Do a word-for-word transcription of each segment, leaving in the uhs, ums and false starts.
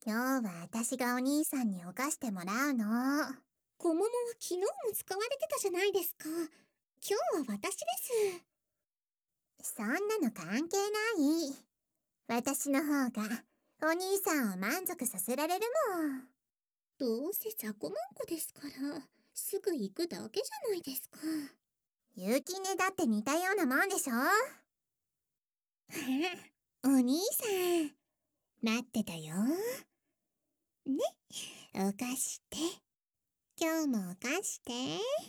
今日は私がお兄さんに犯してもらうの。 小桃は昨日も使われてたじゃないですか。今日は私です。 そんなの関係ない。私の方がお兄さんを満足させられるもん。 どうせ雑魚マンコですから、すぐ行くだけじゃないですか。 ゆきねだって似たようなもんでしょ。 お兄さん、待ってたよ。ね、お菓して。今日もお菓して。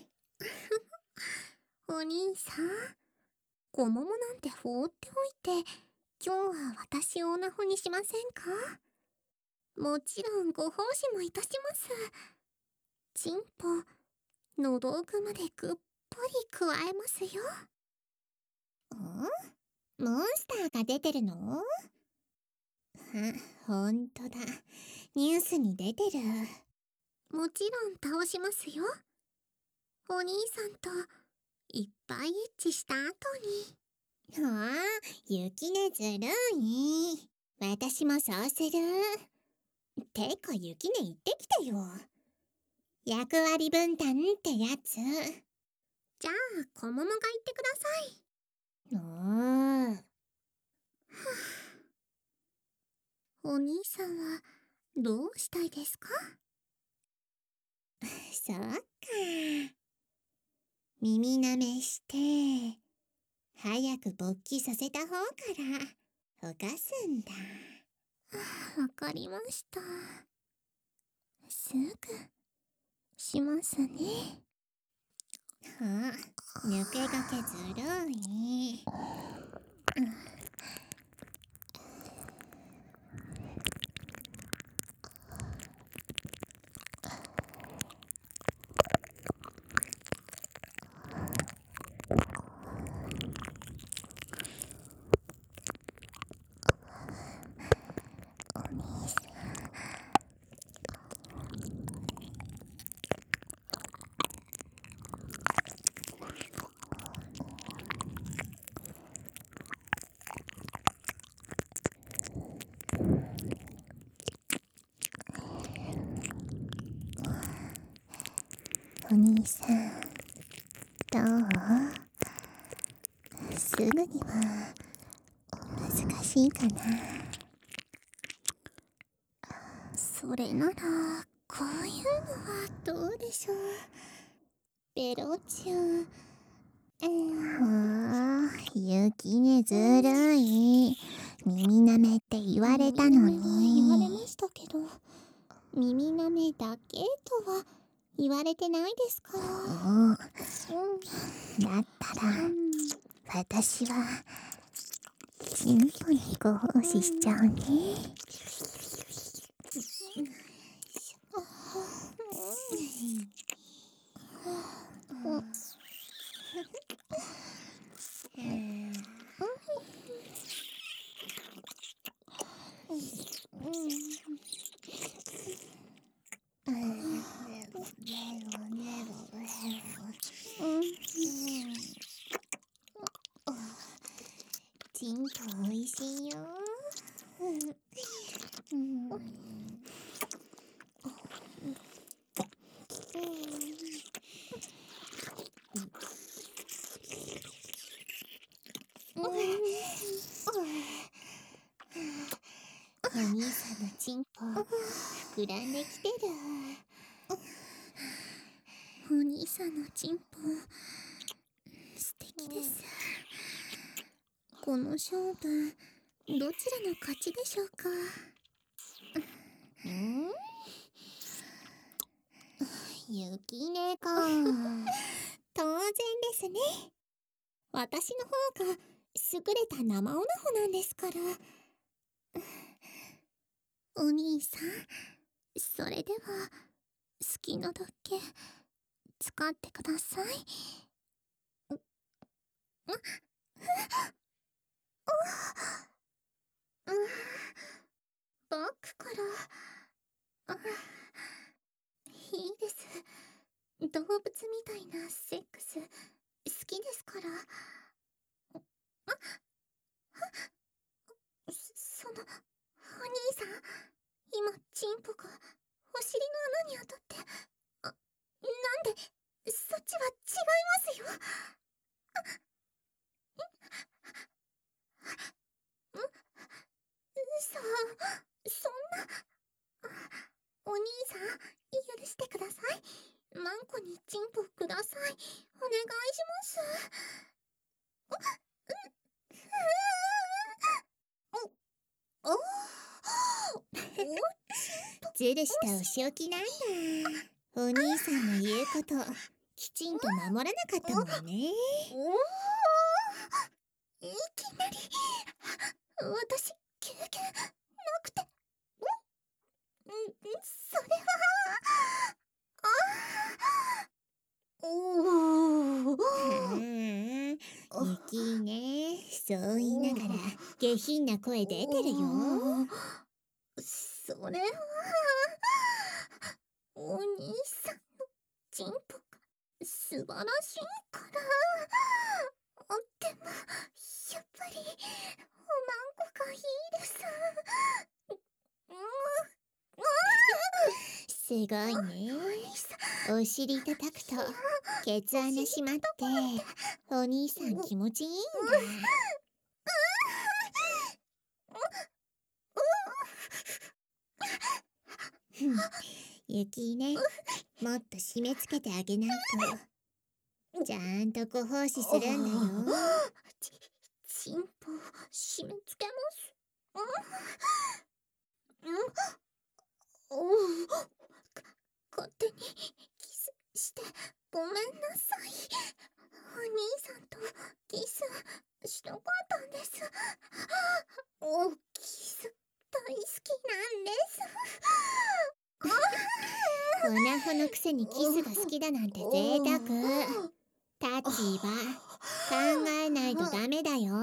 お兄さん、小桃なんて放っておいて、今日は私をオナホにしませんか？もちろんご奉仕もいたします。チンポ、喉奥までぐっぽり加えますよ。 ん？モンスターが出てるの？あ、ほんとだ。ニュースに出てる。 もちろん倒しますよ。お兄さんといっぱいエッチした後に。はあ、ゆきねずるい。私もそうする。てかゆきね行ってきてよ。役割分担ってやつ。 じゃあ小桃が言ってください。 おー。 お兄さんはどうしたいですか？ そっか。耳なめして早く勃起させた方からほかすんだ。 わかりました。すぐしますね。 あ、抜け駆けずるい。お兄さん、どう？すぐには難しいかな。 それならこういうのはどうでしょう。ベロチュー。えー、 はあ、ゆきねずるい。耳なめって言われたのに。 言われましたけど、耳なめだけとは言われてないですから。 うん、だったら、うん、私はチンポにご奉仕しちゃうね。チンポおいしいよ。うん、お兄さんのチンポ膨らんできてる。 お兄さんのチンポ素敵です。この勝負どちらの勝ちでしょうか。 ん？ゆきねか。 当然ですね。私の方が優れた生オナホなんですから。お兄さん、それでは好きなだけ使ってください。バックから。いいです。動物みたいなセックス好きですから。あ、そのお兄さん、 今チンポがお尻の穴に当たって、あ、なんで、そっちは違いますよ。ん嘘、そんな。お兄さん、許してください。マンコにチンポください。お願いします。お、お、 ずるしたお仕置きなんだ。お兄さんの言うこときちんと守らなかったもんね。 お、いきなり私経験なくて、ん、それはあおーああ、ゆきね、そう言いながら下品な声出てるよ。 それはお兄さんのチンポが素晴らしいから。でもやっぱりおまんこがいいです。 すごいね。お尻叩くとケツ穴閉まってお兄さん気持ちいいんだ。ゆきね、もっと締め付けてあげないとちゃんとご奉仕するんだよ。 ち、チンポ締め付けます。うん、おお、か、勝手にキスしてごめんなさい。お兄さんとキスしたかったんです。お、キス大好きなんです。 オナホのくせにキスが好きだなんて贅沢。立場考えないとダメだよ。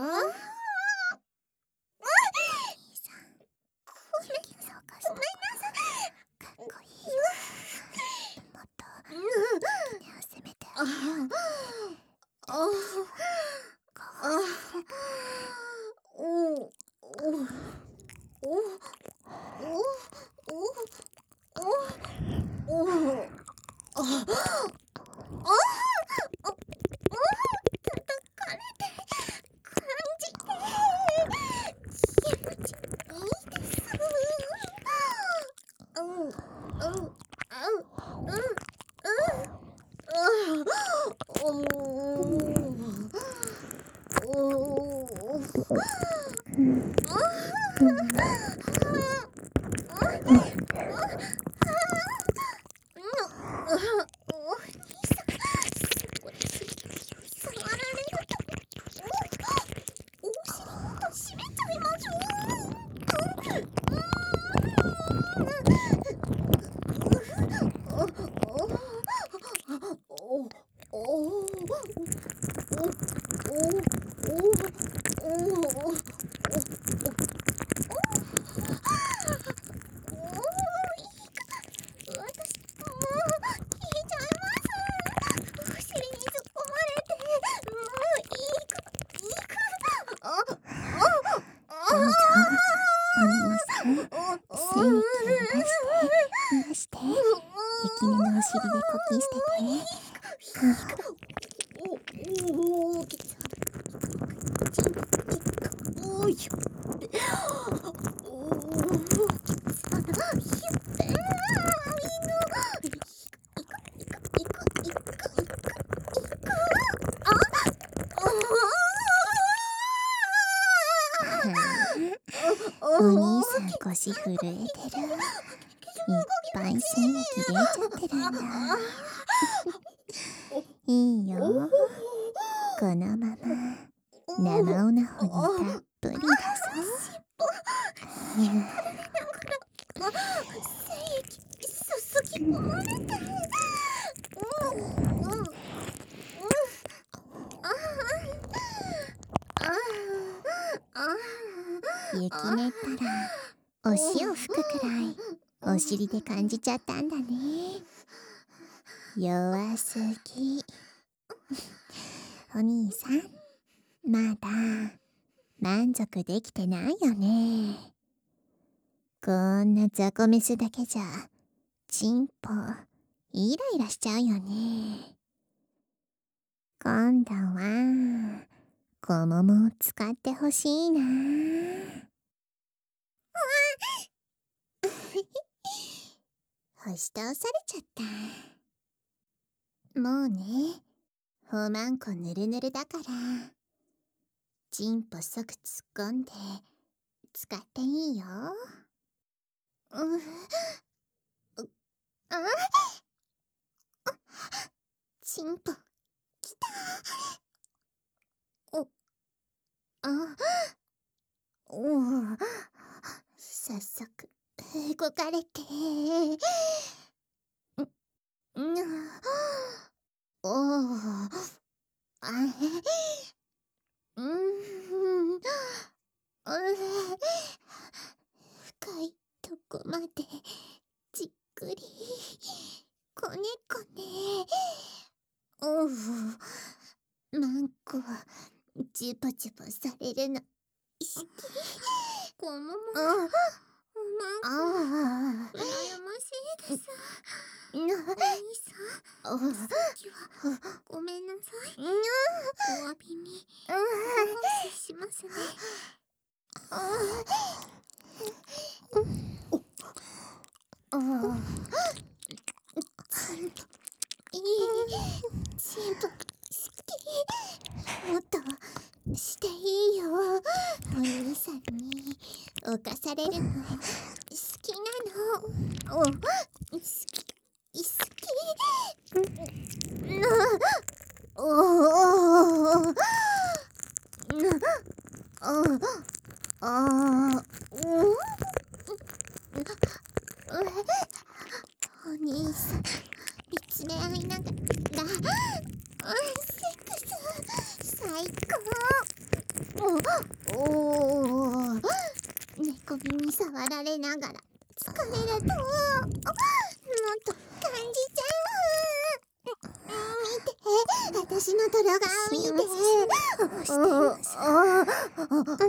ゆきねのお尻で呼吸してて。お兄さん腰震えてる。いっぱい精液出ちゃってるんだ。いいよ、このまま生オナホにたっぷりだぞ。 精液すすぎ込まれて。 ゆきねったらお塩吹くくらいお尻で感じちゃったんだね。弱すぎ。お兄さん、まだ満足できてないよね。 こんな雑魚メスだけじゃチンポイライラしちゃうよね。今度は子ももを使ってほしいな。押し倒されちゃった。もうね、ほまんこぬるぬるだからチンポ即突っ込んで使っていいよ。ううあチンポきた。おあおお、早速動かれてんんおおあうんう深いとこまでじっくりこねこね。おうマンコはジュポジュポされるの好き。 こももあマンあコ羨ましいです。 あお兄さん、 あさっきはごめんなさい。お詫びにご奉仕しますね。 ああチンポいいチンポ好き。もっとしていいよ。お兄さんに侵されるの好きなの。お好き好きなおおなおあおお兄さん見つめ合いながらセックス最高。おお猫耳触られながら疲れるともっと感じちゃう。見て私のドラガー見て。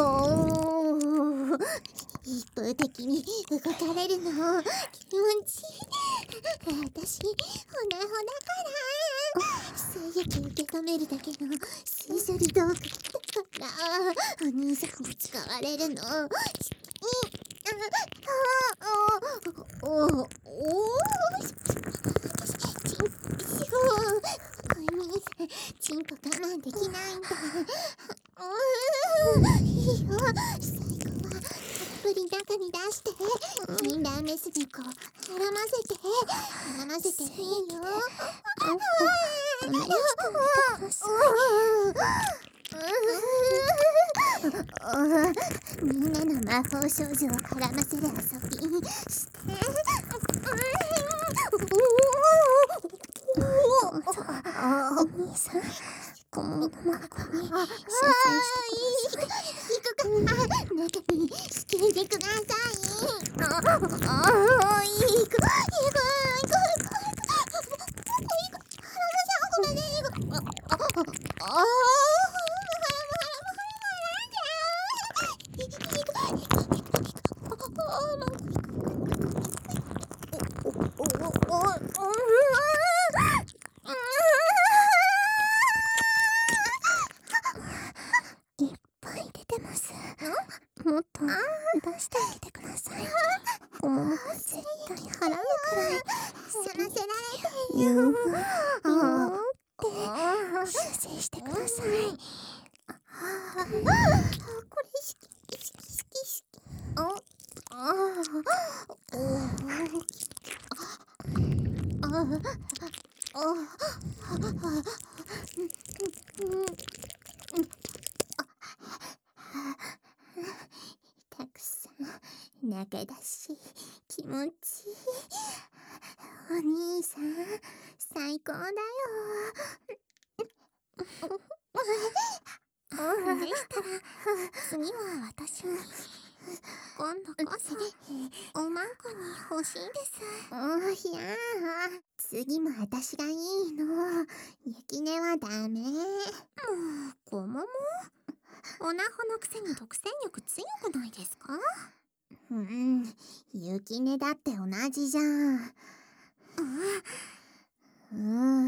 一方的に動かれるの気持ちいい。私ほなほなから精液受け止めるだけの水処理道具だからお兄さんも使われるの好き。おおおおお兄さんチンポ我慢できないんだ。いいよ最後はたっぷり中に出してフィンラーメスにこう絡ませて絡ませていいよ。みんなの魔法少女を絡ませる遊びしてお兄さんこのままここに修正してください。行くから中に仕切りてください。ああいい子いい子いい子いい子いい子ああいっぱい出てます。もっと出してあげてください。こももが絶対払うくらいやらせられてるよ。って修正してください。これ好き好き好き好き。ああおああたくさん中だし気持ちいい。お兄さん最高だよ。 でしたら次は私に。今度こそおまんこに欲しいです。 おいや次も私がいいの。雪音はダメ。 もうこももおなほのくせに独占欲強くないですか？ うん、ゆきねだって同じじゃん。うん。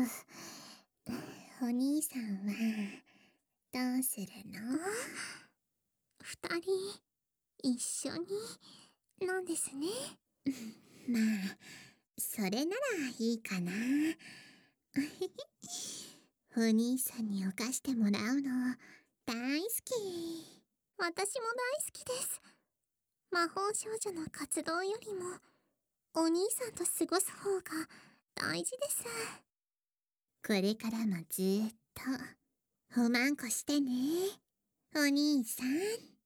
お兄さんはどうするの？ 二人一緒になんですね。 まあ、それならいいかな。お兄さんに犯してもらうの大好き。 私も大好きです。魔法少女の活動よりもお兄さんと過ごす方が大事です。 これからもずーっとおまんこしてね、お兄さん。